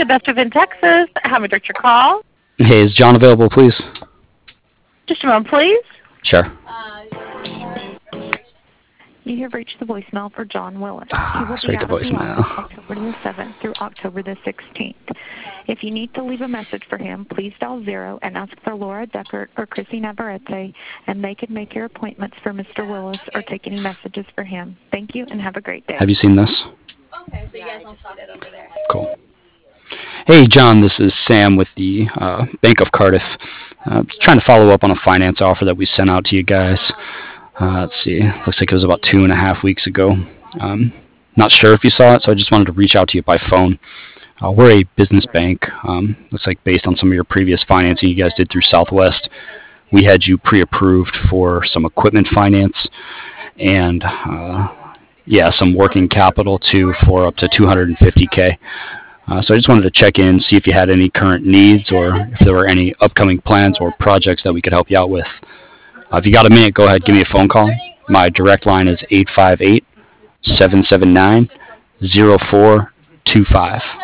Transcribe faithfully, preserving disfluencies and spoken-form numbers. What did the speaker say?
the Best of in Texas. How may I direct your call? Hey, is John available, please? Just a moment, please. Sure. You have reached the voicemail for John Willis. Ah, He will straight be to out of the voicemail. office October the seventh through October the sixteenth. If you need to leave a message for him, please dial zero and ask for Laura Deckert or Chrissy Navarrete, and they can make your appointments for Mister Willis or take any messages for him. Thank you, and have a great day. Have you seen this? Okay, so you guys don't stop it over there. Cool. Hey, John, this is Sam with the uh, Bank of Cardiff. Uh, just trying to follow up on a finance offer that we sent out to you guys. Uh, let's see. Looks like it was about two and a half weeks ago. Um, not sure if you saw it, so I just wanted to reach out to you by phone. Uh, we're a business bank. Um, looks like based on some of your previous financing you guys did through Southwest, we had you pre-approved for some equipment finance and, uh, yeah, some working capital too for up to two hundred fifty K. Uh, so I just wanted to check in, see if you had any current needs or if there were any upcoming plans or projects that we could help you out with. Uh, if you got a minute, go ahead, give me a phone call. My direct line is eight five eight, seven seven nine, zero four two five.